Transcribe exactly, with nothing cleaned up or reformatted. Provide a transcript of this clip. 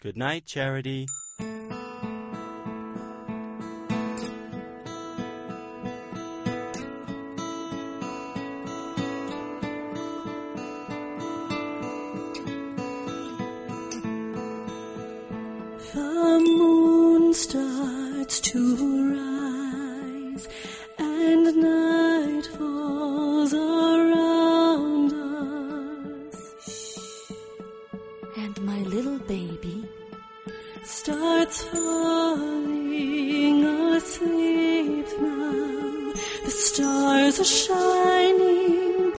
Good night, Charity. The moon starts to rise, and night falls around us. And my little baby starts falling asleep now. The stars are shining